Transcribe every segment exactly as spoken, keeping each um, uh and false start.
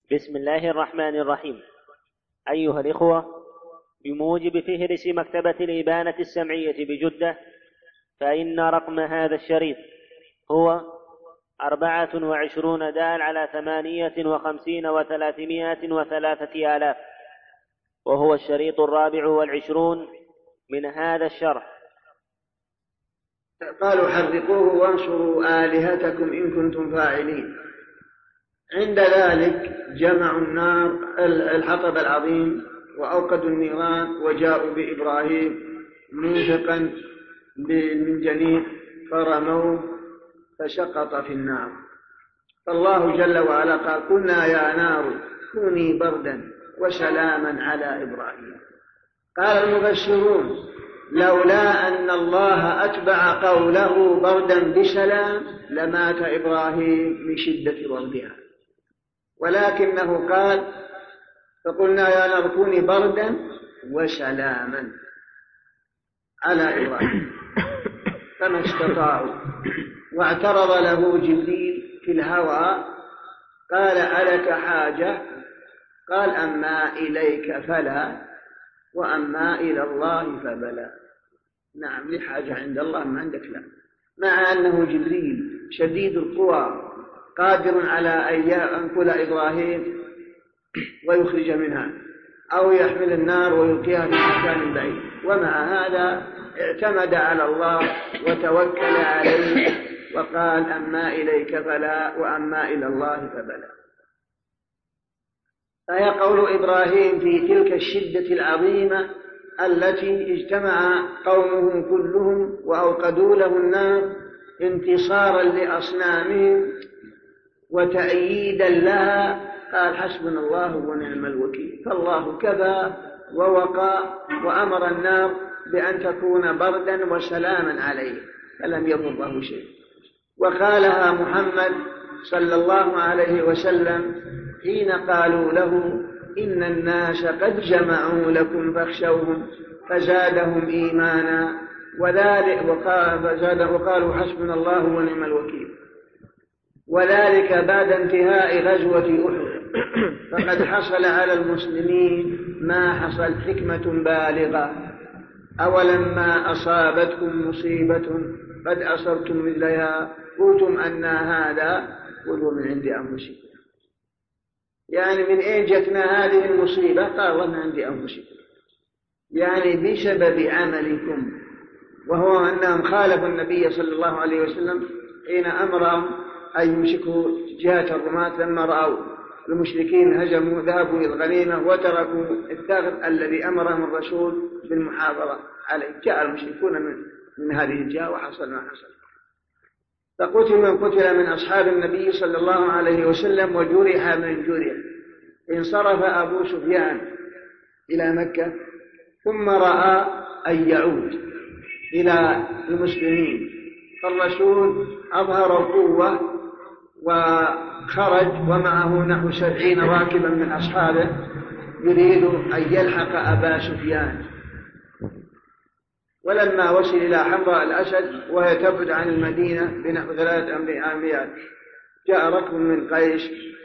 بسم الله الرحمن الرحيم. أيها الإخوة، بموجب فهرس مكتبة الإبانة السمعية بجدة، فإن رقم هذا الشريط هو أربعة وعشرون دال على ثمانية وخمسين وثلاثمائة وثلاثة آلاف، وهو الشريط الرابع والعشرون من هذا الشرح. قالوا حرقوه وانصروا آلهتكم إن كنتم فاعلين. عند ذلك جمعوا النار الحطب العظيم وأوقدوا النيران وجاءوا بإبراهيم موثقا من جنين فرموه فسقط في النار. فالله جل وعلا قال: قلنا يا نار كوني بردا وسلاما على إبراهيم. قال المفسرون: لولا أن الله أتبع قوله بردا بسلام لمات إبراهيم من شدة بردها، ولكنه قال: فقلنا يا نار كوني بردا وسلاما على إبراهيم، فما استطاعوا. واعترض له جبريل في الهوى قال: ألك حاجة؟ قال: أما إليك فلا، وأما إلى الله فبلا. نعم، لي حاجة عند الله ما عندك لا، مع أنه جبريل شديد القوى قادر على أن ينقل إبراهيم ويخرج منها، أو يحمل النار ويلقيها في مكان بعيد، ومع هذا اعتمد على الله وتوكل عليه وقال: أما إليك فلا، وأما إلى الله فبلا. فهي قول إبراهيم في تلك الشدة العظيمة التي اجتمع قومهم كلهم وأوقدوا له النار انتصارا لأصنامهم وتأييدا لها، قال: حسبنا الله ونعم الوكيل. فالله كفى ووقى وأمر النار بأن تكون بردا وسلاما عليه، فلم يضره شيء. وقالها محمد صلى الله عليه وسلم حين قالوا له: إن الناس قد جمعوا لكم فاخشوهم، فزادهم إيمانا، وذلك وقالوا حسبنا الله ونعم الوكيل. وذلك بعد انتهاء غزوة أحد. فقد حصل على المسلمين ما حصل حكمة بالغة: أولما أصابتكم مصيبة قد أصبتم مثلها قلتم أن هذا، قلوا من عند أنفسكم. يعني من أين جتنا هذه المصيبة؟ قال: من عند أنفسكم، يعني بسبب عملكم. وهو أنهم خالفوا النبي صلى الله عليه وسلم حين أمرهم أن يمسكوا جهة الرماة، لما رأوا المشركين هجموا ذهبوا إلى الغنيمة وتركوا الثغر الذي أمرهم الرسول بالمحافظة عليه. جاء المشركون من, من هذه الجهة وحصل ما حصل. فقتل من قتل من أصحاب النبي صلى الله عليه وسلم وجرح من جرح. انصرف أبو سفيان إلى مكة ثم رأى أن يعود إلى المسلمين، فالرسول أظهر القوة وخرج ومعه نحو سبعين راكبا من أصحابه يريد أن يلحق أبا سفيان. ولما وصل إلى حمراء الأسد وهي تبعد عن المدينة بنحو ثلاث أميال، جاء ركب من قيش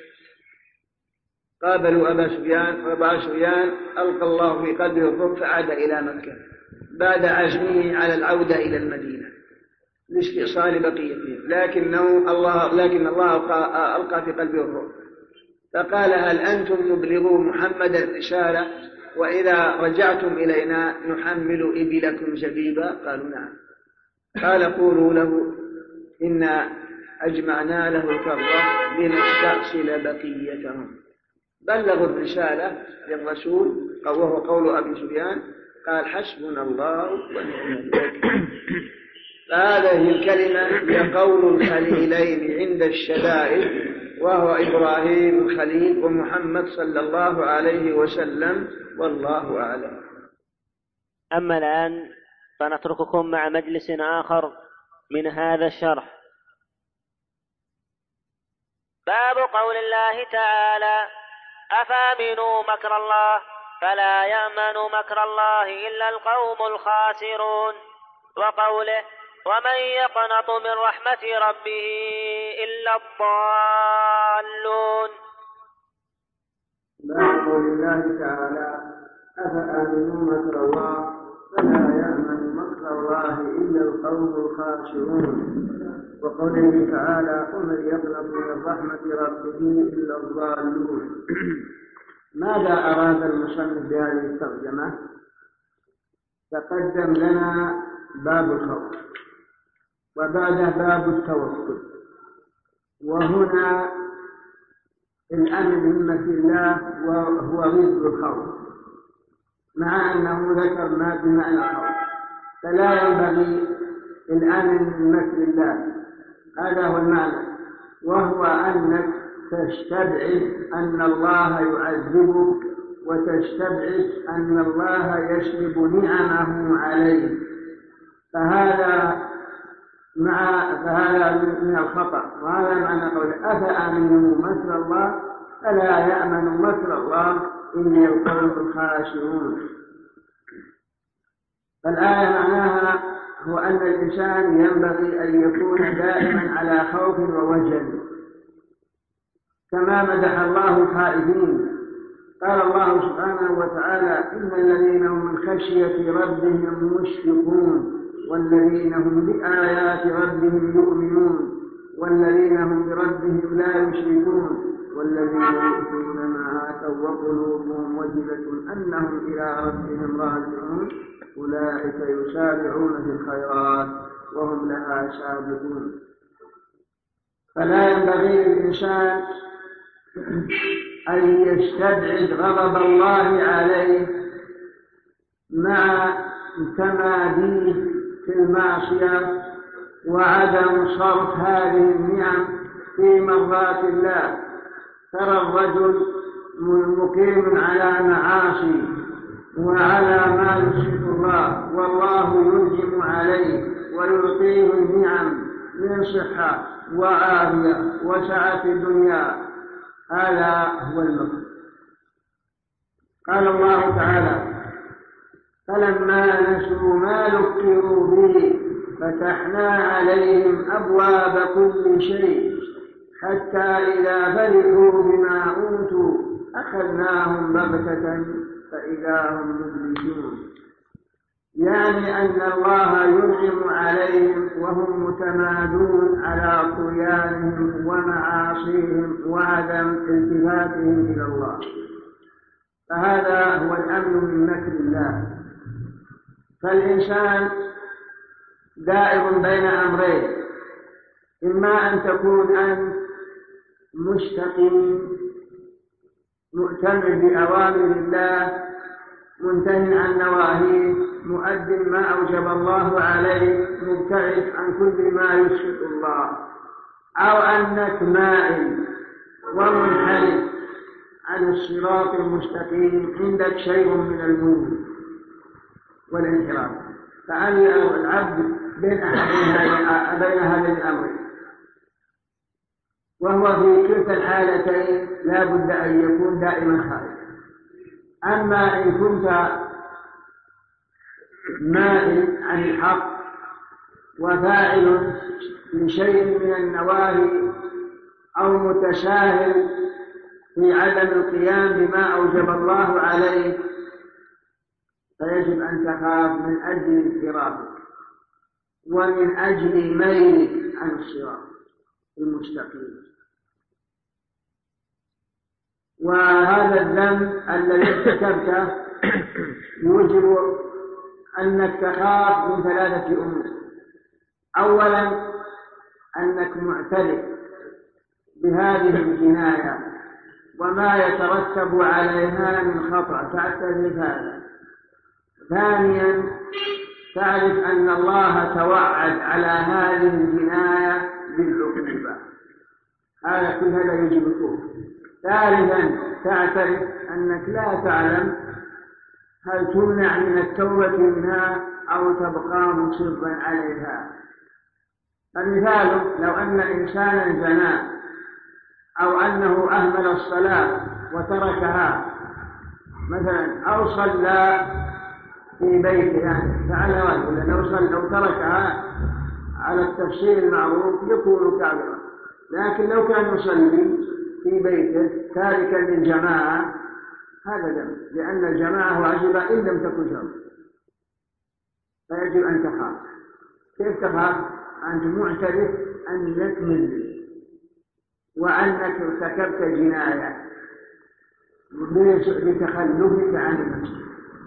قابلوا أبا سفيان، وأبا سفيان ألقى الله في قلبه الرعب فعاد إلى مكة بعد عزمه على العودة إلى المدينة لاستئصال بقيته، لكنه الله لكن الله ألقى, ألقى في قلبه الرعب. فقال: هل أنتم مبلغون محمدا الرسالة؟ وإذا رجعتم إلينا نحمل إبلكم زبيبا؟ قالوا: نعم. قال: قولوا له إنا أجمعنا له كرة لنستأصل بقيتهم. بلغوا الرسالة للرسول وهو قول أبي سفيان، قال: حسبنا الله ونعم الوكيل. فهذه الكلمة هي قول الخليلين عند الشدائد، وهو إبراهيم الخليل ومحمد صلى الله عليه وسلم، والله أعلم. أما الآن فنترككم مع مجلس آخر من هذا الشرح. باب قول الله تعالى: أفامنوا مكر الله فلا يأمن مكر الله إلا القوم الخاسرون. وقوله: ومن يقنط من رحمة ربه إلا الضالون. قول الله تعالى أفأمنوا مكر الله فلا يأمن مكر الله إلا القوم الخاسرون، وقوله تعالى ومن يقنط من رحمة ربه إلا الضالون. ماذا أراد المصنف بهذه الترجمة؟ تقدم لنا باب الخوف وبعده باب التوكل، وهنا الأمن من مكر الله وهو ضد الخوف، مع أنه ذكر ما بمعنى الخوف، فلا ينبغي الأمن من مكر الله، هذا هو المعنى، وهو أنك تستبعد أن الله يعذبك وتستبعد أن الله يسلب نعمه عليك، فهذا مع فهذا من الخطأ، وهذا معنى قوله أفأمنوا مكر الله فلا يأمن مكر الله إلا القوم الخاسرون. فالآية معناها هو أن الإنسان ينبغي أن يكون دائما على خوف ووجل، كما مدح الله الخائفين. قال الله سبحانه وتعالى إن الذين هم من خشية ربهم مشفقون والذين هم بآيات ربهم يؤمنون والذين هم بربهم لا يشركون والذين يؤتون ما آتوا وقلوبهم وجلة أنهم إلى ربهم راجعون أولئك يسارعون في الخيرات وهم لها سابقون. فلا ينبغي للإنسان أن يستبعد غضب الله عليه مع تماديه في المعصية وعدم صرف هذه النعم في مرضات الله. ترى الرجل مقيم على معاصي وعلى ما يسخط الله والله ينعم عليه ويعطيه النعم من صحة وعافية وسعة الدنيا، هذا هو المقصود. قال الله تعالى فلما نسوا ما ذكروا به فتحنا عليهم أبواب كل شيء حتى إذا فرحوا بما أوتوا أخذناهم بغتة فإذا هم مبلسون، يعني أن الله ينعم عليهم وهم متمادون على طغيانهم ومعاصيهم وعدم التفاتهم إلى الله، فهذا هو الأمن من مكر الله. فالإنسان دائر بين أمرين، إما أن تكون أنت مستقيم مؤتمر بأوامر الله منتهي عن نواهيه مؤد ما أوجب الله عليه مبتعد عن كل ما يسخط الله، أو أنك مائل ومنحرف عن الصراط المستقيم عندك شيء من الميل والانحراف، فأني العبد بين بين هذين الأمرين، وهو في كلتا الحالتين لا بد أن يكون دائما خائفا. أما إن كنت مائل عن الحق وفاعل لشيء من النواهي أو متساهل في عدم القيام بما أوجب الله عليك، فيجب أن تخاف من أجل انحرافك ومن أجل ميلك عن الصراط المستقيم. وهذا الذنب الذي ارتكبته يوجب أنك تخاف من ثلاثة أمور. أولا أنك معترف بهذه الجناية وما يترتب عليها من خطأ تعترف هذا. ثانيا تعرف أن الله توعد على هذه الجناية بالعقوبة، هذا كل هذا يجب الخوف. ثالثا تعترف أنك لا تعلم هل تمنع من التوبة منها أو تبقى مصرا عليها. فمثال لو أن إنسانا زنى أو أنه أهمل الصلاة وتركها مثلا، أو صلى في بيته يعني فعل واجب، لو صلى لو تركها على التفسير المعروف يكون كافرا، لكن لو كان يصلي في بيته تاركا للجماعة هذا ذنب، لأن الجماعة واجبة إن لم تكن شرط، فيجب أن تخاف. كيف تخاف؟ أنت معترف أنك مذنب وأنك ارتكبت جناية بتخلفك عن المسجد.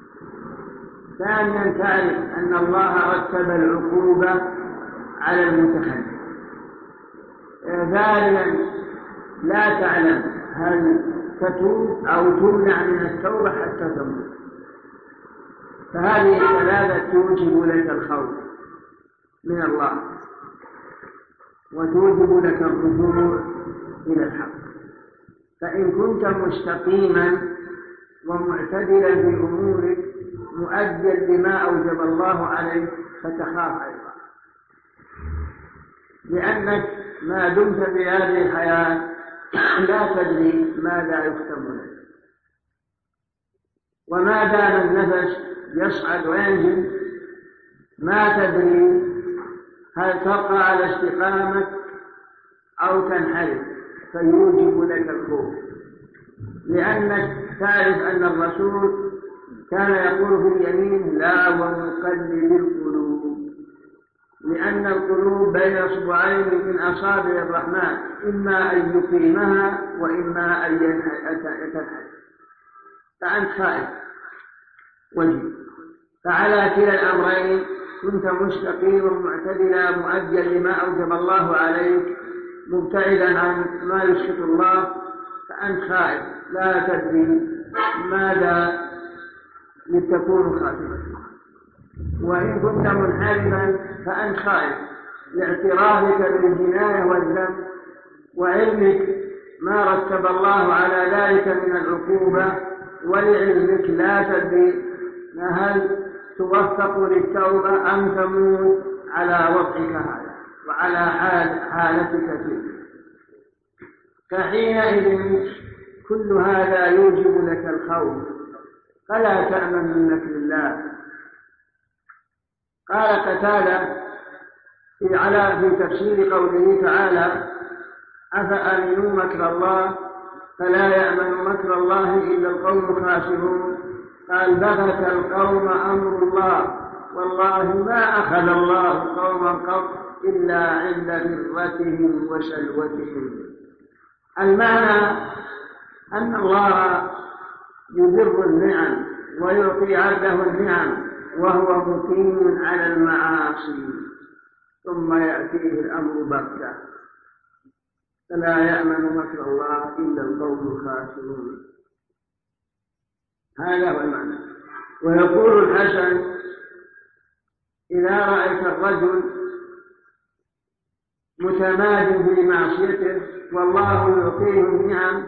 ثانيا تعرف أن الله رتب العقوبة على المتخلف. ثالثا لا تعلم هل تتوب أو تمنع من التوبة حتى تموت. فهذه الثلاثة توجب لك الخوف من الله وتوجب لك الرجوع إلى الحق. فإن كنت مستقيما ومعتدلا في أمورك مؤديا بما أوجب الله عليك فتخاف أيضا، لأنك ما دمت في هذه الحياة لا تدري ماذا يختم لك، وما دام النفس يصعد وينزل ما تدري هل تبقى على استقامة أو تنحرف، فيوجب لك الخوف، لأنك تعرف أن الرسول كان يقول في اليمين لا ونقلب القلوب، لأن القلوب بين اصبعين من أصابع الرحمن، إما أن يقيمها وإما أن تنحرف، فأنت خائف وجه. فعلى كلا الأمرين كنت مستقيما معتدلا مؤديا لما أوجب الله عليك مبتعدا عن ما يسخط الله، فأنت خائف لا تدري ماذا لتكون خاتمتك. وإن كنت منحرفا فأنت خائف لاعترافك بالجناية والذنب وعلمك ما رتب الله على ذلك من العقوبة، ولعلمك لا تدري هل توفق للتوبة أم تموت على وضعك هذا وعلى حال حالتك فيه. فحينئذ كل هذا يوجب لك الخوف، فلا تأمن من مكر الله. قال قتادة في على في تفسير قوله تعالى أفأمنوا مكر الله فلا يأمن مكر الله إلا القوم الخاسرون، قال بغت القوم أمر الله والله ما أخذ الله قوما قط إلا عند ذرتهم وشلوتهم. المعنى أن الله يذر النعم ويعطي عبده النعم وهو مقيم على المعاصي ثم يأتيه الأمر بغتة، فلا يأمن مكر الله إلا القوم الخاسرون. هذا هو المعنى. ويقول الحسن إذا رأيت الرجل متماد في معصيته والله يعطيه النعم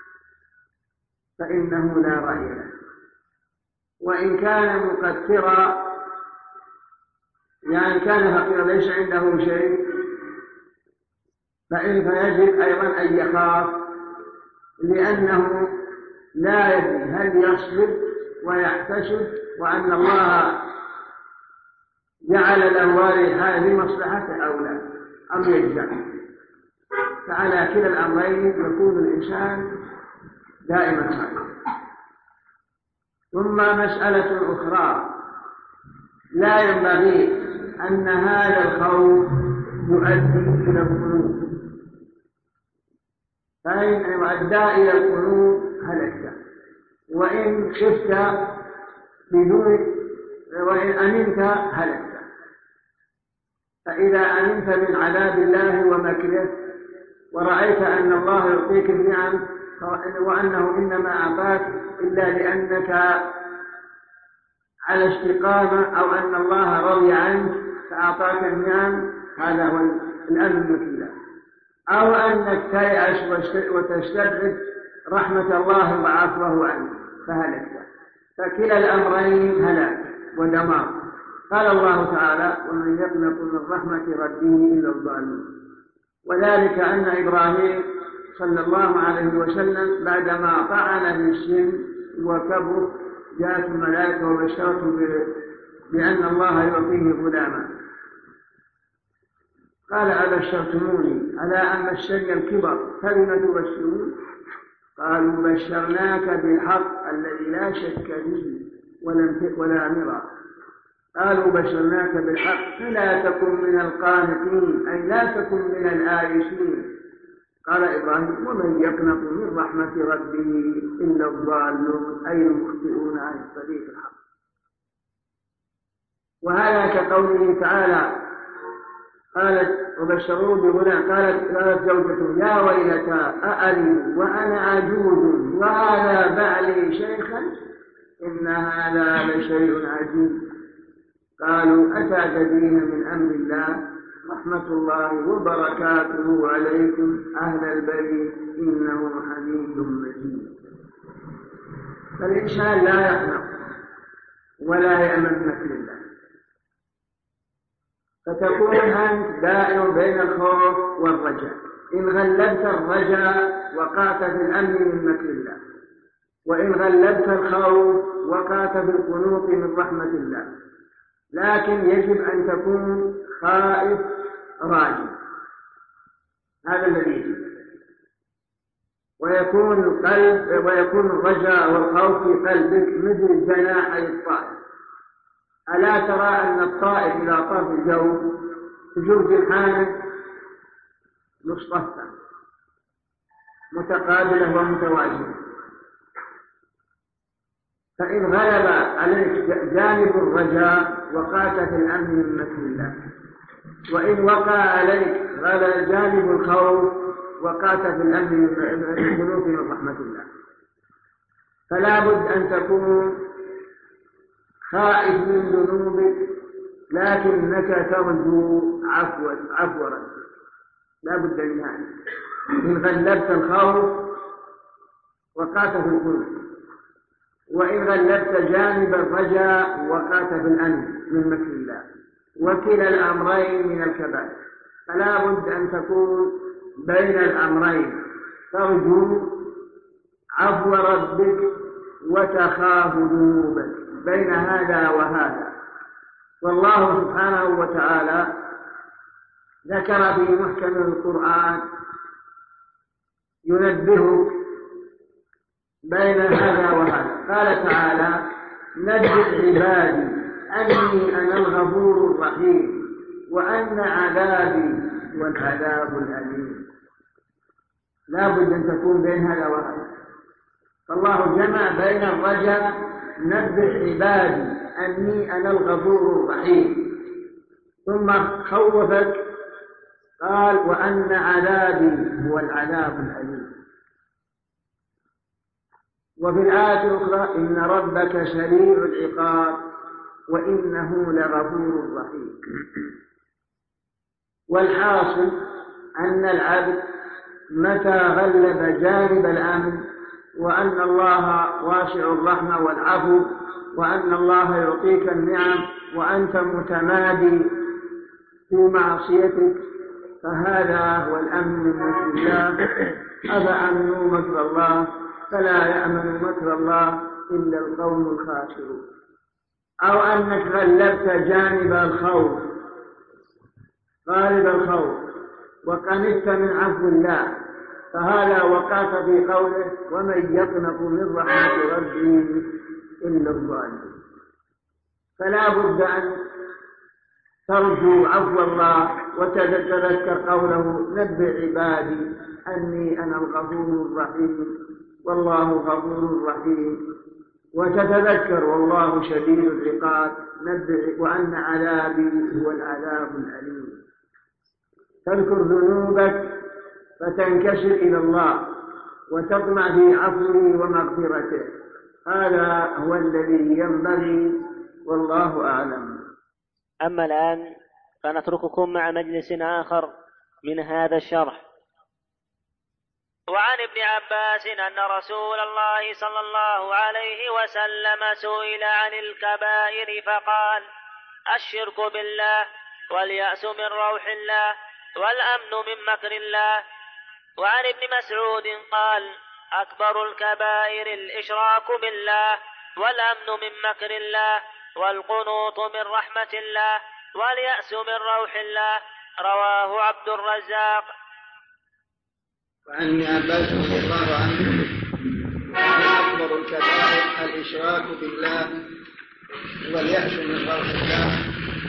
فإنه لا رأي له، وإن كان مقترا يعني كان فقيرا ليس عنده شيء فإن فيجب أيضا أن يخاف، لأنه لا يدري هل يصبر ويحتسب وأن الله جعل له هذه مصلحته أو لا أم يجزع. فعلى كلا الأمرين يكون الإنسان دائما خائفا. ثم مسألة أخرى لا ينبغي أن هذا الخوف يؤدي إلى القنوط، فإن أدى إلى القنوط هلكت، وإن خفت بدون وإن أمنت هلكت. فإذا أمنت من عذاب الله ومكره ورأيت أن الله يعطيك النعم وأنه إنما أعطاك إلا لأنك على استقامة أو أن الله رضي عنك فأعطاك النعم، هذا هو الأمن من الله. أو أنك تيأس وتستبعد رحمة الله وعفوه عنك فهلكت. فكلا الأمرين هلاك ودمار. قال الله تعالى ومن يقنط من رحمة ربه إلا الظالمون. وذلك أن إبراهيم صلى الله عليه وسلم بعدما طعن في السن وكبر جاءت الملائكة وبشرته بأن الله يعطيه غلاما، قال أبشرتموني على أن مسني الكبر فلم تبشرون؟ قالوا بشرناك بالحق الذي لا شك فيه ولا مرى. قالوا بشرناك بالحق فلا تكن من القانطين، أي لا تكن من الآيسين. قال إبراهيم ومن يقنط من رحمة ربه إلا الضالون، أي المخطئون عن الطريق الحق. وهذا كقوله تعالى قالت وبشروه بغلام قالت قالت زوجته يا ويلتى أألد وأنا عجوز وهذا بعلي شيخا إن هذا لشيء عجيب. قالوا أتعجبين من أمر الله رحمة الله وبركاته عليكم أهل البيت إنه حميد مجيد. فالإنسان لا يقنط ولا يأمن مكر الله، فتكون أنت دائم بين الخوف والرجاء. إن غلبت الرجاء وقعت في الأمن من مكر الله، وإن غلبت الخوف وقعت في القنوط من رحمة الله. لكن يجب أن تكون خائف راجي، هذا الذي يجب. ويكون القلب ويكون الرجاء والخوف في قلبك مثل جناحي الطائر. ألا ترى أن الطائر إذا طار في الجو تجوز الحانة مصطفى متقابلة ومتوازنة، فإن غلب عليك جانب الرجاء وقعت في الأمن من مكر الله، وإن وقع عليك غلب جانب الخوف وقعت في الأمن من الخلوف من رحمة الله. فلا بد أن تكون خائف من ذنوبك لكنك ترجو عفو عفو ربك، لا بد من هذا. إن غلبت الخوف وقعت في الخلوف، وإن غلبت جانب الرجاء وقعت في الأمن من مكر الله، وكلا الأمرين من الكبائر. فلا بد أن تكون بين الأمرين، ترجو عفو ربك وتخاف ذنوبك، بين هذا وهذا. والله سبحانه وتعالى ذكر في محكم القرآن ينبهك بين هذا وهذا. قال تعالى نبئ عبادي أني أنا الغفور الرحيم وأن عذابي هو العذاب الأليم. لا بد أن تكون بين هذا وهذا. فالله جمع بين الرجاء نبئ عبادي أني أنا الغفور الرحيم، ثم خوفك قال وأن عذابي هو العذاب الأليم. وفي الآية الأخرى إن ربك سريع العقاب وإنه لغفور رحيم. والحاصل أن العبد متى غلب جانب الأمن وأن الله واسع الرحمة والعفو، وأن الله يعطيك النعم وأنت متمادي في معصيتك، فهذا هو الأمن من مكر الله. أفأمنوا مكر الله فلا يأمن مكر الله إلا القوم الخاسرون. أو أنك غلبت جانب الخوف غالب الخوف وقنت من عفو الله، فهذا وقعت في قوله ومن يقنط من رحمة ربه إلا الظالمون. فلا بد أن ترجو عفو الله وتتذكر قوله نبئ عبادي أني أنا الغفور الرحيم والله غفور رحيم، وتتذكر والله شديد العقاب نبئ وأن عذابي هو العذاب الأليم. تذكر ذنوبك فتنكسر إلى الله وتطمع في عفوه ومغفرته. هذا هو الذي ينبغي، والله أعلم. أما الآن فنترككم مع مجلس آخر من هذا الشرح. وعن ابن عباس أن رسول الله صلى الله عليه وسلم سئل عن الكبائر فقال الشرك بالله واليأس من روح الله والأمن من مكر الله. وعن ابن مسعود قال أكبر الكبائر الإشراك بالله والأمن من مكر الله والقنوط من رحمة الله واليأس من روح الله. رواه عبد الرزاق. وعن ابن عباس رضي الله عنه الكبائر الإشراك بالله واليأس من روح الله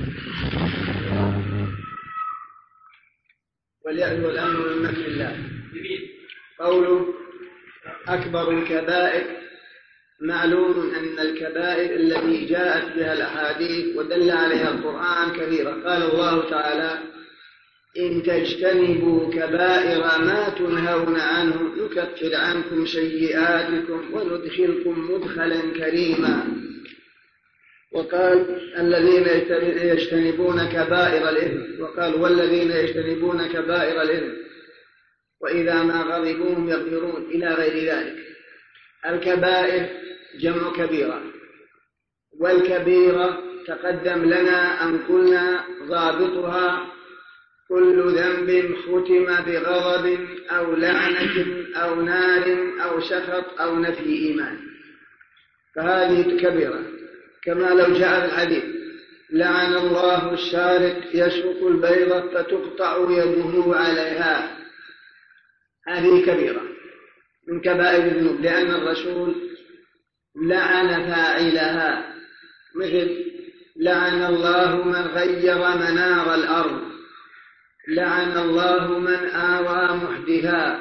واليأس والأمر من مكر الله. قوله أكبر الكبائر، معلوم أن الكبائر التي جاءت بها الأحاديث ودل عليها القرآن كثيرة. قال الله تعالى: إن تجتنبوا كبائر ما تنهون عنه نكفر عنكم سيئاتكم وندخلكم مدخلا كريما. وقال: الذين يجتنبون كبائر الإثم، وقال: والذين يجتنبون كبائر الإثم وإذا ما غضبوا هم يغفرون، إلى غير ذلك. الكبائر جمع كبيرة، والكبيرة تقدم لنا أن قلنا ضابطها كل ذنب ختم بغضب أو لعنة أو نار أو سخط أو نفي إيمان، فهذه كبيرة. كما لو جاء الحديث: لعن الله السارق يسرق البيضة فتقطع يده عليها، هذه كبيرة من كبائر الذنوب، لأن الرسول لعن فاعلها، مثل لعن الله من غير منار الأرض، لعن الله من آوى محدثا،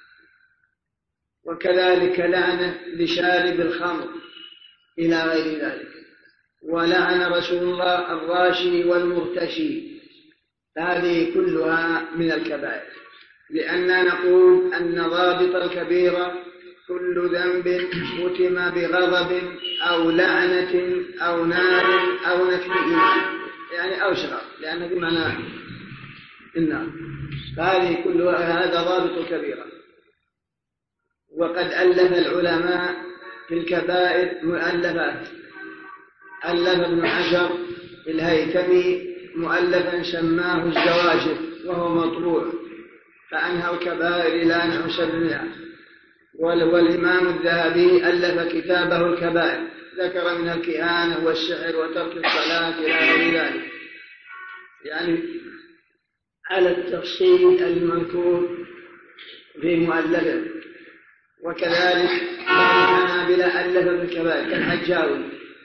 وكذلك لعنة لشارب الخمر إلى غير ذلك. ولعن رسول الله الراشي والمرتشي، هذه كلها من الكبائر، لأننا نقول أن ضابط الكبيرة كل ذنب ختم بغضب أو لعنة أو نار أو نفي إيمان، يعني أو شرع، لأن بمعنى النار. هذه كلها هذا ضابط الكبيرة. وقد ألف العلماء في الكبائر مؤلفات. ألف ابن حجر الهيثمي مؤلفا سماه الزواجر وهو مطبوع، فأنهى الكبائر إلى نحو سبعمائة. والإمام الذهبي ألف كتابه الكبائر، ذكر من الكهانة والسحر وترك الصلاة إلى غير ذلك، يعني على التفصيل المذكور في مؤلفه. وكذلك الحنابلة ألف بالكبائر كالحجاوي،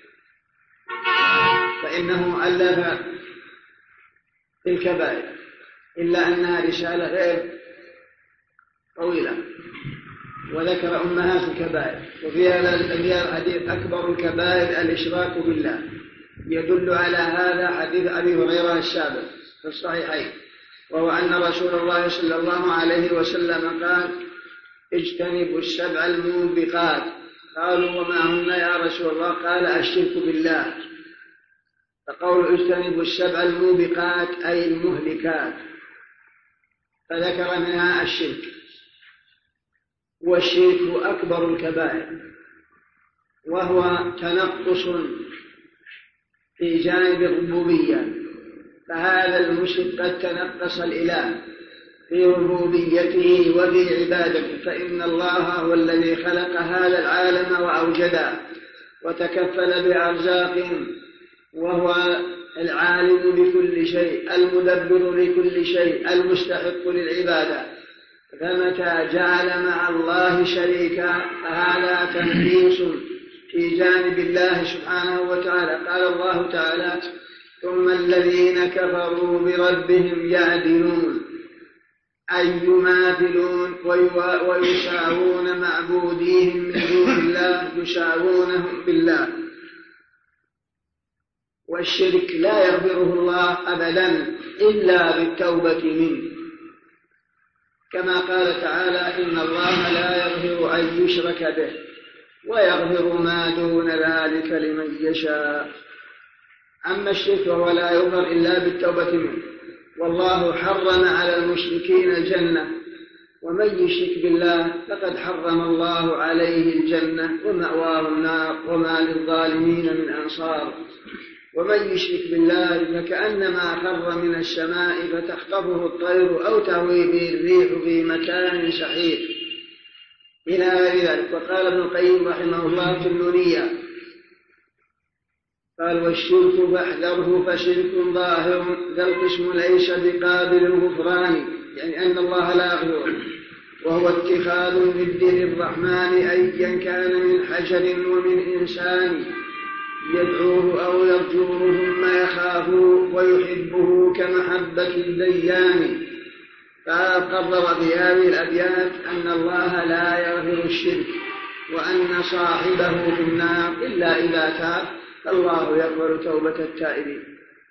فإنه ألف بالكبائر، إلا أنها رسالة غير طويلة، وذكر أمهات الكبائر. وفيها الحديث: أكبر الكبائر الإشراك بالله، يدل على هذا حديث أبي هريرة السابق في الصحيحين، وهو أن رسول الله صلى الله عليه وسلم قال: اجتنبوا السبع الموبقات. قالوا: وما هن يا رسول الله؟ قال: الشرك بالله. فقول اجتنبوا السبع الموبقات أي المهلكات، فذكر منها الشرك، والشرك أكبر الكبائر، وهو تنقص في جانب الربوبية. فهذا المشرك قد تنقص الإله في ربوبيته وفي عبادته، فإن الله هو الذي خلق هذا العالم وأوجده وتكفل بأرزاقهم، وهو العالم بكل شيء، المدبر لكل شيء، المستحق للعبادة. فمتى جعل مع الله شريكا فهذا تنقيص في جانب الله سبحانه وتعالى. قال الله تعالى: ثم الذين كفروا بربهم يعدلون، أي يماثلون ويساوون معبوديهم من دون الله، يساوونهم بالله. والشرك لا يغفره الله أبدا إلا بالتوبة منه، كما قال تعالى: إن الله لا يغفر أن يشرك به ويغفر ما دون ذلك لمن يشاء. أما الشرك فهو لا يغفر إلا بالتوبة منه. والله حرم على المشركين الجنة، ومن يشرك بالله فقد حرم الله عليه الجنة ومأواه النار وما للظالمين من أنصار. ومن يشرك بالله فكأنما خر من السماء فتخطفه الطير أو تهوي به الريح في مكان سحيق، إلى غير ذلك. وقال ابن القيم رحمه الله في النونية، قال: والشرك فاحذره فشرك ظاهر ذا القسم ليس بقابل الغفران، يعني أن الله لا يغفر. وهو اتخاذ الند للرحمن أيا كان من حجر ومن إنسان يدعوه أو يرجوه ثم يخافه ويحبه كمحبة الديان. فقرر بهذه الأبيات أن الله لا يغفر الشرك وأن صاحبه في النار إلا إذا تاب، الله يقبل توبة التائبين.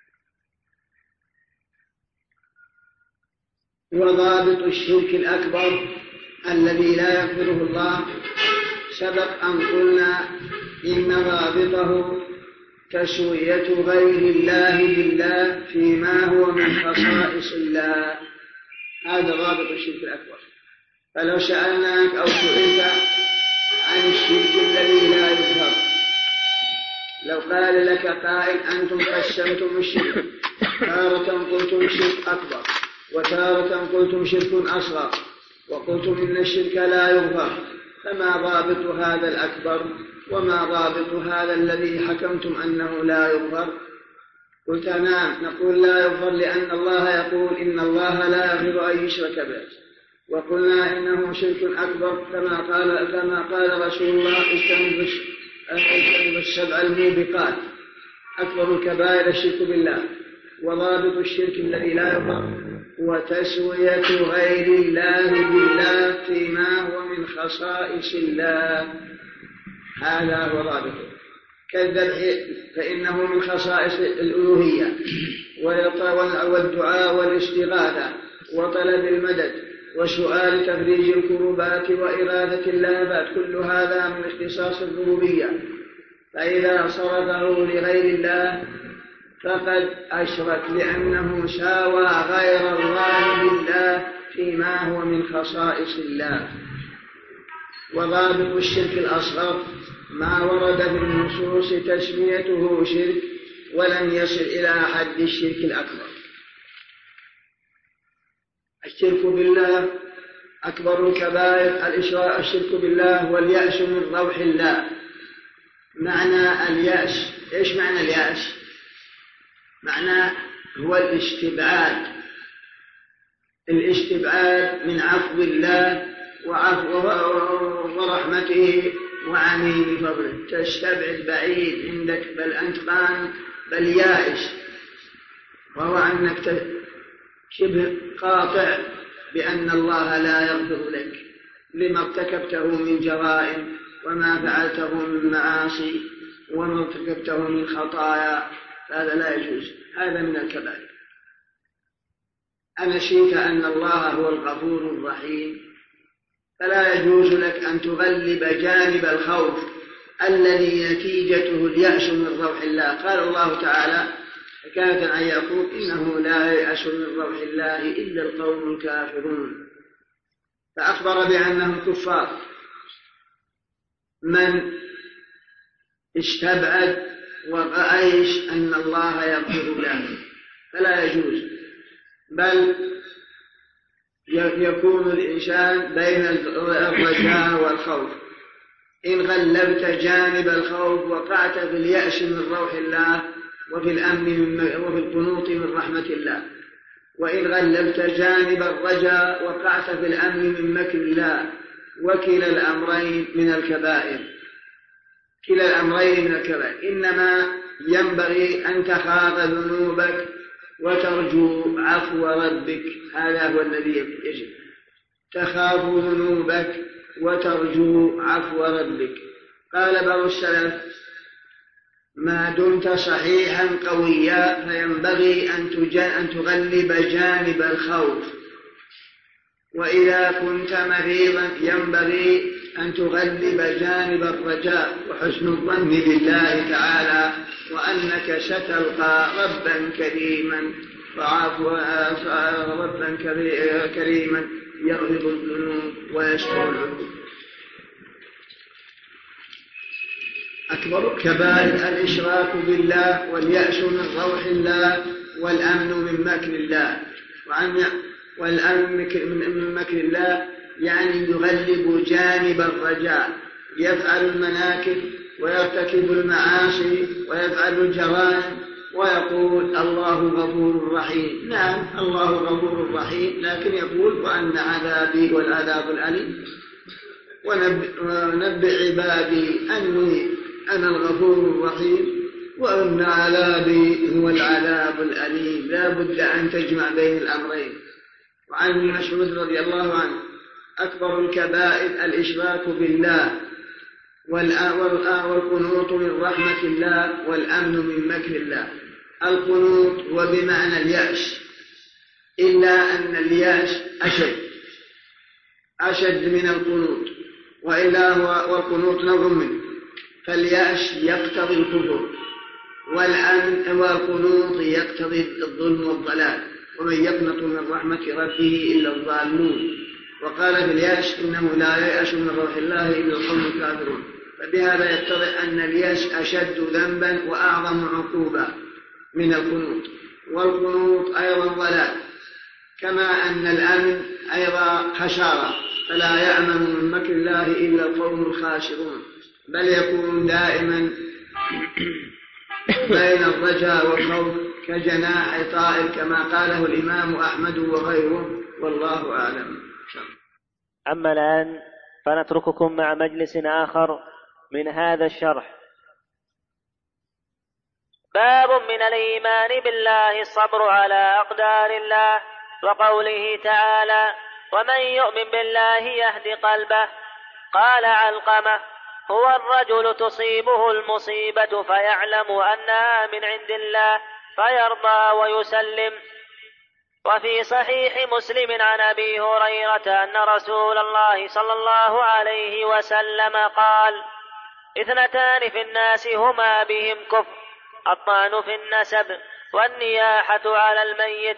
وضابط الشرك الأكبر الذي لا يغفره الله سبق أن قلنا إن ضابطه تسوية غير الله بالله فيما هو من خصائص الله. هذا ضابط الشرك الأكبر. فلو سألناك أو سئلت عن الشرك الذي لا يغفر، لو قال لك قائل أنتم قسمتم الشرك، تارة قلتم شرك أكبر وتارة قلتم شرك أصغر وقلتم إن الشرك لا يغفر، فما ضابط هذا الأكبر وما ضابط هذا الذي حكمتم أنه لا يغفر؟ قلت نعم، نقول لا يغفر لأن الله يقول إن الله لا يغفر أن يشرك به، وقلنا إنه شرك أكبر كما قال, كما قال رسول الله اجتنبوا السبع الموبقات، أكبر الكبائر الشرك بالله. وضابط الشرك الذي لا يغفر وتسوية غير الله بالله فيما هو من خصائص الله، هذا هو ضابطه. كالذبح فإنه من خصائص الألوهية، والدعاء والاستغاثة وطلب المدد وسؤال تفريج الكروبات وإرادة اللهبات، كل هذا من اختصاص الربوبية. فإذا صرفه لغير الله فقد أشرك لأنه ساوى غير الله بالله فيما هو من خصائص الله. وضابط الشرك الأصغر ما ورد في النصوص تسميته شرك ولم يصل إلى حد الشرك الأكبر. الشرك بالله أكبر الكبائر الإشراك الشرك بالله واليأس من روح الله. معنى اليأس، إيش معنى اليأس؟ معنى هو الاستبعاد، الاستبعاد من عفو الله ورحمته وعميم فضله، تستبعد بعيد عندك، بل أنت قان بل يائس، وهو أنك شبه قاطع بأن الله لا يغفر لك لما ارتكبته من جرائم وما فعلته من معاصي وما ارتكبته من خطايا، هذا لا يجوز، هذا من الكبائر. أنسيت أن الله هو الغفور الرحيم، فلا يجوز لك أن تغلب جانب الخوف الذي نتيجته اليأس من روح الله. قال الله تعالى حكاية عن يعقوب إنه لا ييأس من روح الله إلا القوم الكافرون، فأخبر بأنهم كفار من استبعد وأيش أن الله يغفر له، فلا يجوز، بل يكون الإنسان بين الرجاء والخوف. إن غلبت جانب الخوف وقعت في اليأس من روح الله وفي الأمن وفي القنوط من رحمة الله، وإن غلبت جانب الرجاء وقعت في الأمن من مكر الله، وكلا الأمرين من الكبائر، كلا الأمرين من الكبائر. إنما ينبغي أن تخاف ذنوبك وترجو عفو ربك، هذا هو الذي يجب، تخاف ذنوبك وترجو عفو ربك. قال بعض السلف ما دمت صحيحا قويا فينبغي أن تغلب جانب الخوف، وإذا كنت مريضا ينبغي أن تغلب جانب الرجاء وحسن الظن بالله تعالى، وأنك ستلقى ربا كريما ربا كريما يغفر الذنوب ويستر العيوب. أكبر كبائر الإشراك بالله واليأس من روح الله والأمن من مكر الله. والأمن من مكر الله يعني يغلب جانب الرجاء، يفعل المناكب ويرتكب المعاصي ويفعل الجرائم ويقول الله غفور رحيم. نعم الله غفور رحيم، لكن يقول وأن عذابي والعذاب الأليم، ونبئ عبادي أني أنا الغفور الرحيم وأن عذابي هو العذاب الأليم. لا بد أن تجمع بين الأمرين. وعن ابن مسعود رضي الله عنه: أكبر الكبائر الإشراك بالله والقنوط من رحمة الله والأمن من مكر الله. القنوط هو بمعنى اليأس، إلا أن اليأس أشد أشد من القنوط، وإلا هو والقنوط نوع منه. فاليأس يقتضي الكفر، والأمن والقنوط يقتضي الظلم والضلال. ومن يقنط من رحمة ربه إلا الضالون. وقال في اليأس: إنه لا ييأس من روح الله إلا القوم الكافرون. فبهذا يتضح أن اليأس أشد ذنبا وأعظم عقوبة من القنوط. والقنوط أيضا ضلال، كما أن الأمن أيضا خسارة، فلا يأمن من مكر الله إلا القوم الخاسرون، بل يكون دائما بين الرجاء والخوف كجناح طائر، كما قاله الإمام أحمد وغيره، والله أعلم. أما الآن فنترككم مع مجلس آخر من هذا الشرح. باب من الإيمان بالله الصبر على أقدار الله، وقوله تعالى: ومن يؤمن بالله يهد قلبه. قال علقمة: هو الرجل تصيبه المصيبة فيعلم أنها من عند الله فيرضى ويسلم. وفي صحيح مسلم عن أبي هريرة أن رسول الله صلى الله عليه وسلم قال: اثنتان في الناس هما بهم كفر: الطعن في النسب والنياحة على الميت.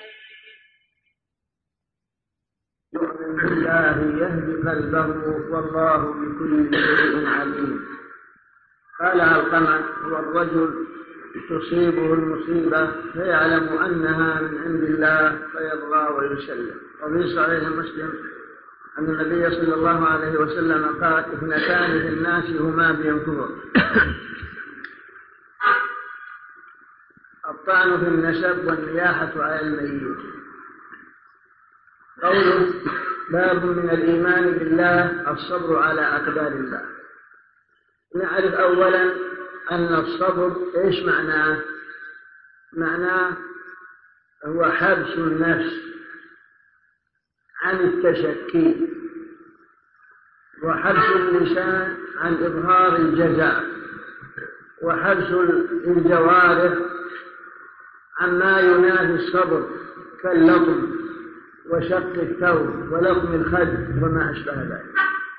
يؤمن بالله يهدي قلبه والله بكل شيء عليم. قال علقمة: هو الرجل تصيبه المصيبة فيعلم أنها من عند الله فيرضى ويسلم. وفي صحيح مسلم أن النبي صلى الله عليه وسلم قال: اثنتان في الناس هما بهم كفر: الطعن في النسب والنياحة على الميت. قوله: باب من الإيمان بالله الصبر على أقدار الله. نعرف أولا أن الصبر إيش معناه؟ معناه هو حبس النفس عن التشكي، وحبس اللسان عن إظهار الجزع، وحبس الجوارح عما ينافي الصبر كاللطم وشق الثوب ولطم الخد وما أشبه ذلك.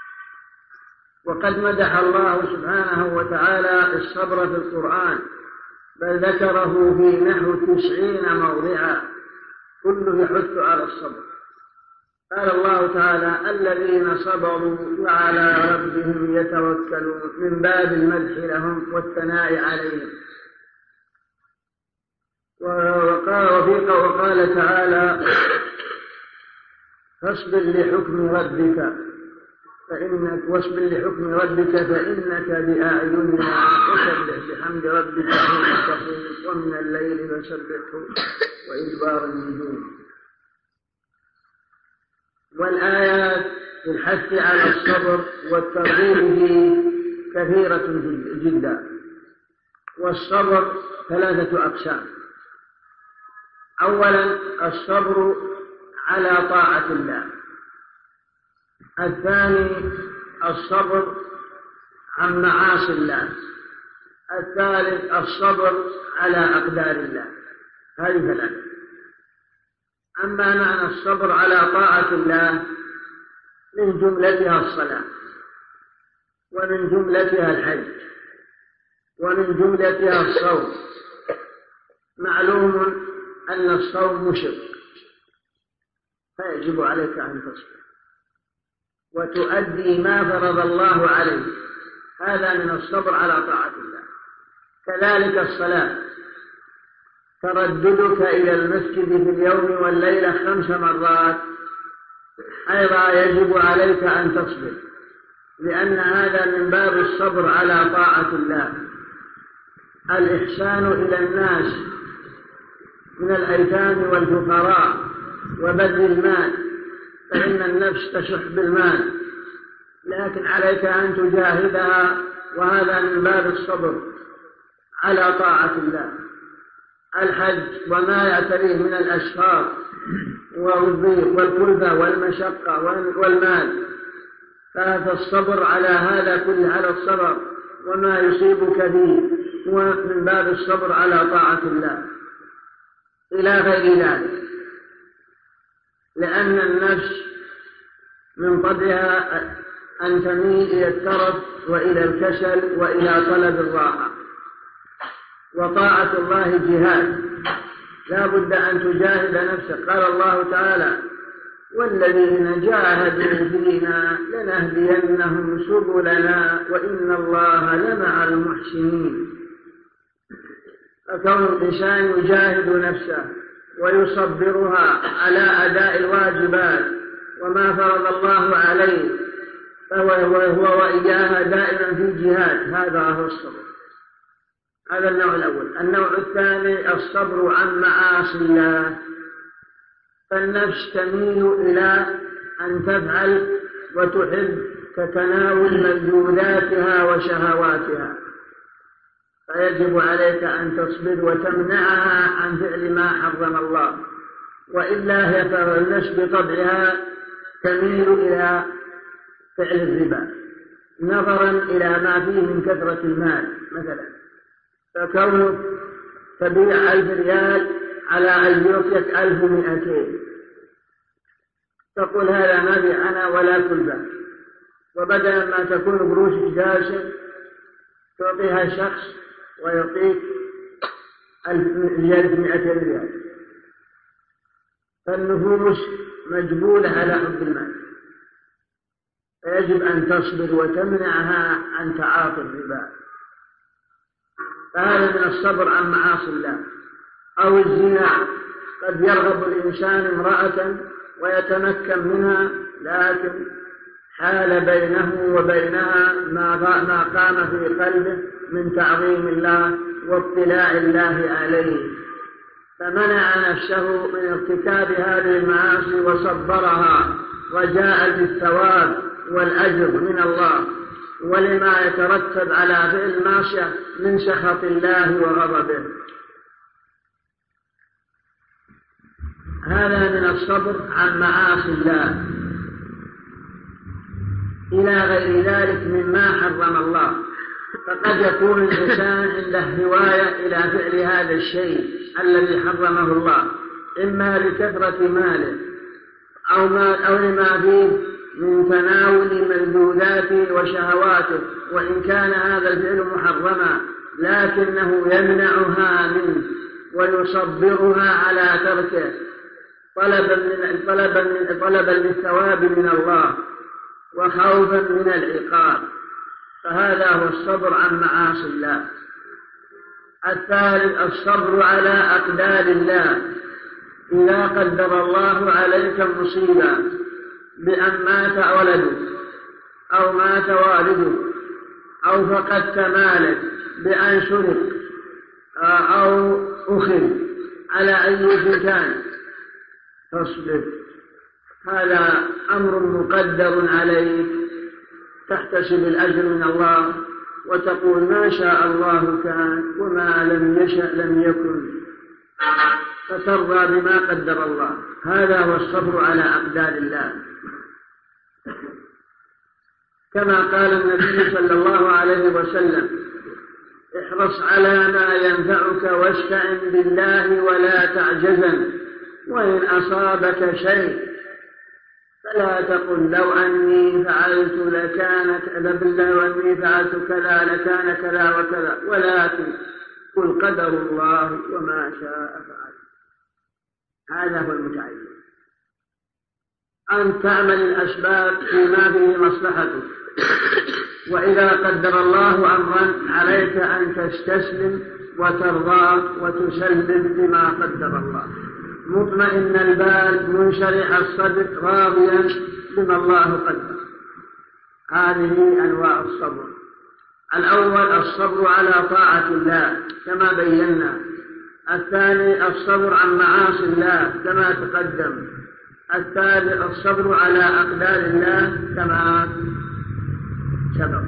وقد مدح الله سبحانه وتعالى الصبر في القرآن، بل ذكره في نحو تسعين موضعا كله يحث على الصبر. قال الله تعالى: الذين صبروا وعلى ربهم يتوكلون، من باب المدح لهم والثناء عليهم. وقال, وقال تعالى: فاصبر لحكم ربك فإنك واصبر لحكم ربك فإنك بأعيننا وسبح بحمد ربك حين تقوم ومن الليل فسبحه وإدبار النجوم. والآيات في الحث على الصبر والترغيب به كثيرة جدا. والصبر ثلاثة أقسام: أولا الصبر على طاعة الله، الثاني الصبر عن معاصي الله، الثالث الصبر على أقدار الله. هذه ثلاثة. أما معنى الصبر على طاعة الله من جملتها الصلاة، ومن جملتها الحج، ومن جملتها الصوم. معلوم أن الصوم مشق، فيجب عليك أن تصبر وتؤدي ما فرض الله عليك، هذا من الصبر على طاعة الله. كذلك الصلاة، ترددك إلى المسجد في اليوم والليلة خمس مرات أيضا يجب عليك أن تصبر، لأن هذا من باب الصبر على طاعة الله. الإحسان إلى الناس من الأيتام والفقراء وبذل المال، فإن النفس تشح بالمال، لكن عليك أن تجاهدها، وهذا من باب الصبر على طاعة الله. الحج وما يعتريه من الأشخاص والضيق والكلفة والمشقة والمال، فهذا الصبر على هذا كله، على الصبر وما يصيبك فيه هو من باب الصبر على طاعة الله إلى غير ذلك، لأن النفس من طبعها أن تميل إلى الترف وإلى الكسل وإلى طلب الراحة، وطاعة الله جهاد، لا بد أن تجاهد نفسك. قال الله تعالى: والذين جاهدوا فينا لنهدينهم سبلنا وإن الله لمع المحسنين. فكون الإنسان يجاهد نفسه ويصبرها على أداء الواجبات وما فرض الله عليه، فهو هو وإياها دائما في جهاد، هذا هو الصبر. هذا النوع الأول. النوع الثاني الصبر عن معاصي الله، فالنفس تميل إلى أن تفعل وتحب تتناول ملذوذاتها وشهواتها، فيجب عليك أن تصبر وتمنعها عن فعل ما حرم الله، وإلا هي النفس بطبعها تميل إلى فعل الربا نظرا إلى ما فيه من كثرة المال مثلا، فكونك تبيع ألف ريال على أن يعطيك ألف ومئتين، تقول هذا ما بي أنا ولا كلبة، وبدلا ما تكون قروشك جالسة تعطيها شخص ويعطيك ألف مئتين ريال. فالنفوس مجبولة على حب المال، فيجب أن تصبر وتمنعها عن تعاطي الربا، فهذا من الصبر عن معاصي الله. أو الزنا، قد يرغب الإنسان امرأة ويتمكن منها، لكن حال بينه وبينها ما قام في قلبه من تعظيم الله واطلاع الله عليه، فمنع نفسه من ارتكاب هذه المعاصي وصبرها رجاء بالثواب والأجر من الله، ولما يترتب على فعل المعصية من سخط الله وغضبه. هذا من الصبر عن معاصي الله. إلى غير ذلك مما حرم الله، فقد يكون الإنسان عنده هواية إلى فعل هذا الشيء الذي حرمه الله، إما لكثرة ماله أو, ما أو لما فيه من تناول ملذوذاته وشهواته، وإن كان هذا الفعل محرما لكنه يمنعها منه ويصبرها على تركه طلبا من طلبا من طلبا للثواب من الله وخوفا من العقاب، فهذا هو الصبر عن معاصي الله. الثالث الصبر على أقدار الله. إذا قدر الله عليك مصيبة بأن مات ولدك أو مات والدك أو فقدت مالك بأن سرق أو أخذ على أي شيء كان، فاصبر، هذا أمر مقدر عليك، تحتسب الأجر من الله وتقول ما شاء الله كان وما لم يشأ لم يكن، فترضى بما قدر الله. هذا هو الصبر على أقدار الله، كما قال النبي صلى الله عليه وسلم: احرص على ما ينفعك واستعن بالله ولا تعجزن، وإن أصابك شيء فلا تقل لو أني فعلت لكان كذا، لو أني فعلت كذا لكان كذا وكذا، ولكن قل قدر الله وما شاء فعل. هذا هو المتعين، أن تعمل الأسباب فيما فيه مصلحتك، وإذا قدر الله أمرا عليك أن تستسلم وترضى وتسلم بما قدر الله، مطمئن البال منشرح الصدر راضيا بما الله قدر. هذه أنواع الصبر. الأول الصبر على طاعة الله كما بينا، الثاني الصبر عن معاصي الله كما تقدم. الثالث الصبر على أقدار الله كما سبق.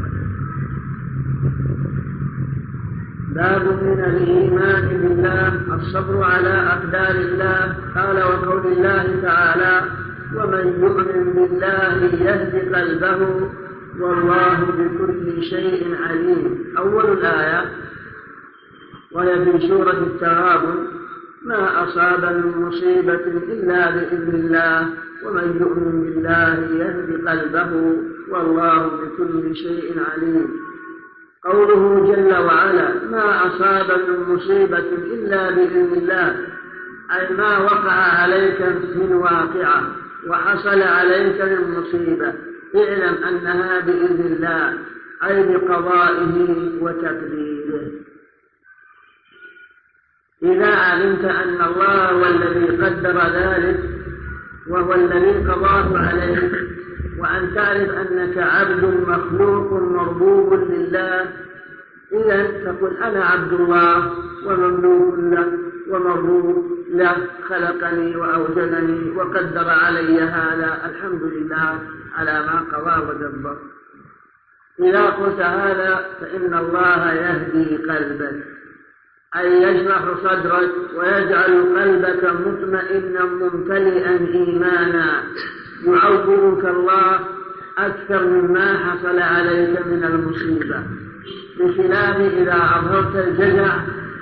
باب من الإيمان بالله الصبر على أقدار الله. قال وقول الله تعالى ومن يؤمن بالله يهد قلبه والله بكل شيء عليم. أول الآية وهي في سورة التغابن ما أصاب من مصيبة إلا بإذن الله ومن يؤمن بالله يهد قلبه والله بكل شيء عليم. قوله جل وعلا ما أصاب من مصيبة إلا بإذن الله أي ما وقع عليك من واقعة وحصل عليك من مصيبة اعلم أنها بإذن الله أي بقضائه وتقديره. إذا علمت أن الله هو الذي قدر ذلك وهو الذي قضاه عليك وأن تعرف أنك عبد مخلوق مربوب لله إذا تقول أنا عبد الله ومملوك له ومربوب له خلقني وأوجدني وقدر علي هذا الحمد لله على ما قضى ودبر. إذا قلت هذا فإن الله يهدي قلبك أي يشرح صدرك ويجعل قلبك مطمئنا ممتلئا إيمانا يعوضك الله أكثر مما حصل عليك من المصيبة، بخلاف إذا أظهرت الجزع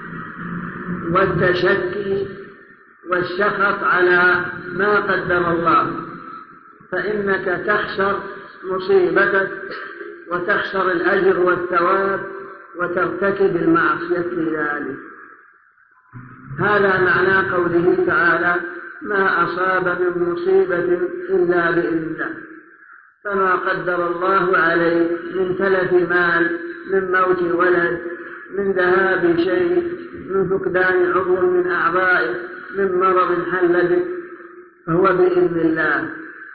والتشكي والشخط على ما قدر الله فإنك تخسر مصيبتك وتخسر الأجر والثواب وترتكب المعصية في ذلك. هذا معنى قوله تعالى ما أصاب من مصيبة إلا بإذن الله. فما قدر الله عليه من تلف مال من موت ولد من ذهاب شيء من فقدان عضو من أعضائه من مرض حل بك فهو بإذن الله.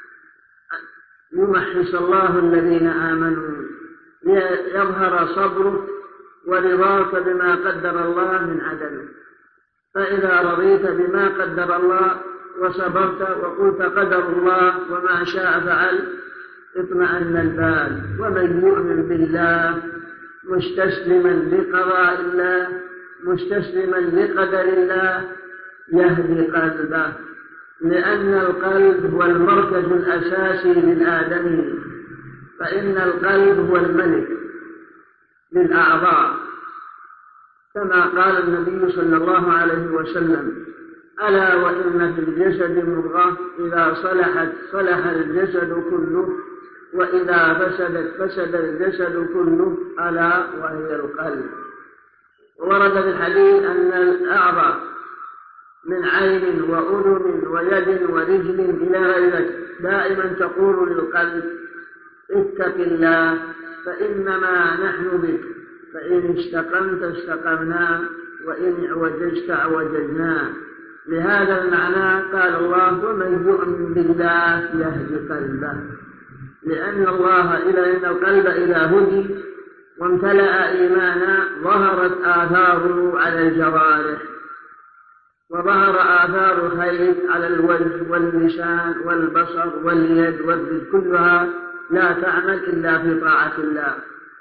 يمحص الله الذين آمنوا ليظهر صبرك ورضاك بما قدر الله من عدمه. فإذا رضيت بما قدر الله وصبرت وقلت قدر الله وما شاء فعل اطمأن البال. ومن يؤمن بالله مستسلما لقضاء الله مستسلما لقدر الله يهدي قلبه، لأن القلب هو المركز الأساسي للآدمي، فإن القلب هو الملك للأعضاء كما قال النبي صلى الله عليه وسلم ألا وإن في الجسد مضغة إذا صلحت صلح الجسد كله وإذا فسدت فسد الجسد كله ألا وهي القلب. ورد في الحديث أن الأعضاء من عين وأذن ويد ورجل إلى غيرك دائما تقول للقلب اتق الله فإنما نحن بك فإن استقمت استقمنا وإن اعوججت اعوججنا. لهذا المعنى قال الله ومن يؤمن بالله يهدي قلبه، لأن الله إلى أن القلب إذا هدي وامتلأ إيمانا ظهرت آثاره على الجوارح وظهر آثار الخير على الوجه واللسان والبصر واليد والرجل كلها لا تعمل إلا في طاعة الله.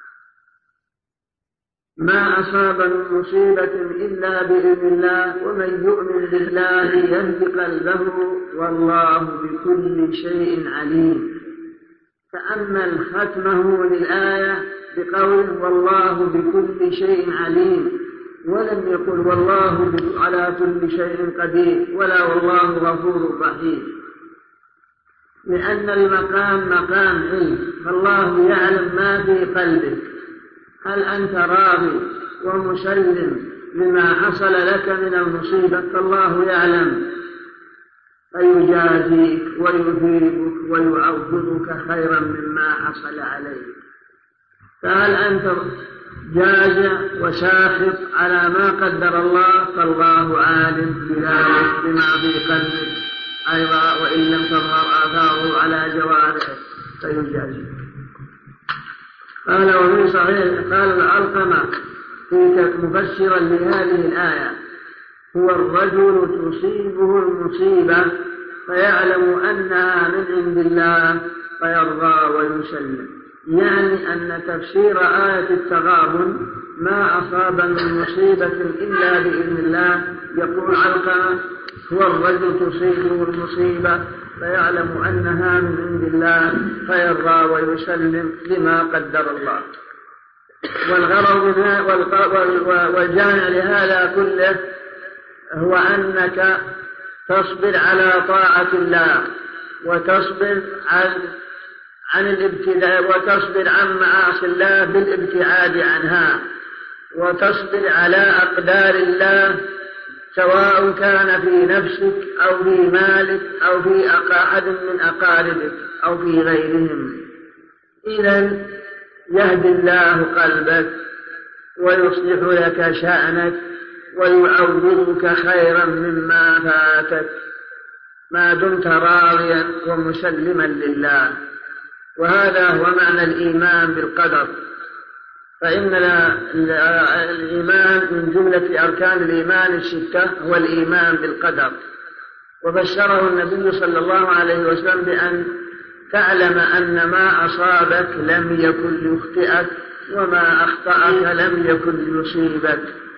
ما أصاب من مصيبة إلا بإذن الله ومن يؤمن بالله يهدي قلبه والله بكل شيء عليم. تأمل ختمه للآية بقول والله بكل شيء عليم، ولم يقل والله على كل شيء قدير ولا والله غفور رحيم، لأن المقام مقام علم فالله يعلم ما في قلبك. هل أنت راضي ومسلم لما حصل لك من المصيبة؟ فالله يعلم فيجازيك ويثيبك ويعوضك خيرا مما حصل عليك. فهل أنت جازع وساخط على ما قدر الله؟ فالله عالم بذلك بما في قلبك أيضا وإن لم تظهر آثاره على جوارحك فيجازيك. قال وفي صحيح قال العلقمة في مفسرا لهذه الآية هو الرجل تصيبه المصيبة فيعلم أنها من عند الله فيرضى ويسلم. يعني أن تفسير آية التغابن ما أصاب من مصيبة إلا بإذن الله، يقول علقمة هو الرجل تصيبه المصيبة فيعلم أنها من عند الله فيرضى ويسلم لما قدر الله. والغرض والجامع لهذا كله هو أنك تصبر على طاعة الله وتصبر عن عن الابتلاء وتصبر عن معاصي الله بالابتعاد عنها، وتصبر على أقدار الله سواء كان في نفسك أو في مالك أو في أحد من أقاربك أو في غيرهم. إذن يهدي الله قلبك ويصلح لك شأنك ويعوضك خيرا مما فاتك ما دمت راضيا ومسلما لله. وهذا هو معنى الإيمان بالقدر. فإن الإيمان من جملة أركان الإيمان الستة هو الإيمان بالقدر. وبشره النبي صلى الله عليه وسلم بأن تعلم أن ما أصابك لم يكن ليخطئك وما أخطأك لم يكن ليصيبك.